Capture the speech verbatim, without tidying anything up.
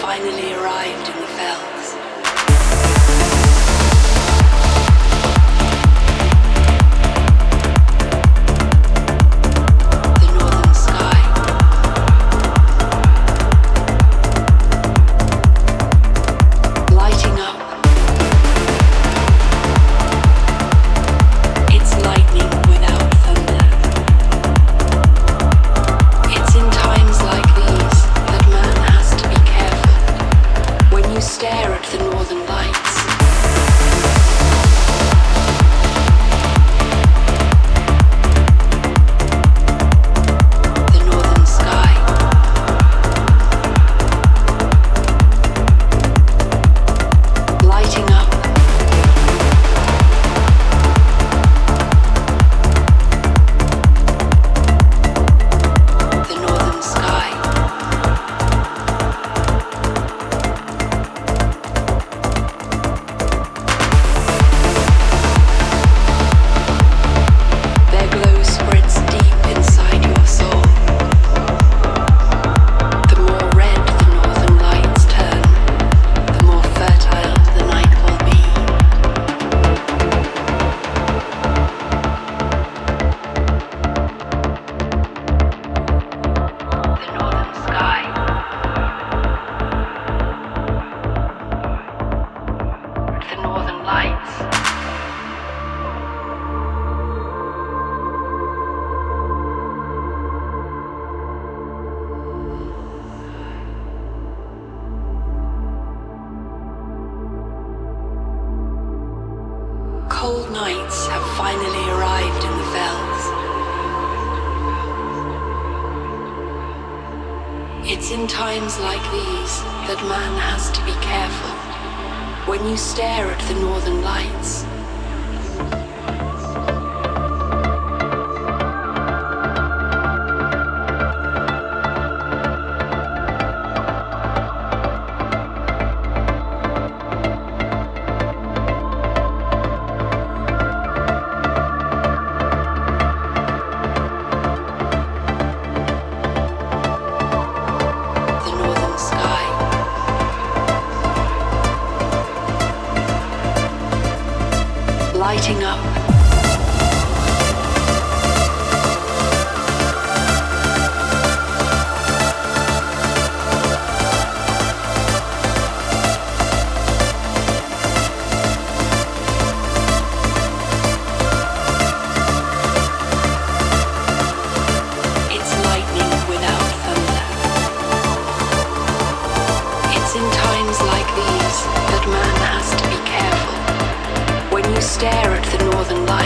finally arrived in the fells. The northern sky. Lighting up. It's lightning without thunder. It's in times like these that man has to be careful when you stare at the northern lights. The northern sky. Lighting up. The northern sky. Their glow spreads deep inside your soul. The more red the northern lights turn, the more fertile the night will be. The northern sky. The northern lights. Cold nights have finally arrived in the fells. It's in times like these that man has to be careful when you stare at the northern lights. The northern sky. Lighting up. It's lightning without thunder. It's in times like these that man has to be careful when you stare at the northern lights.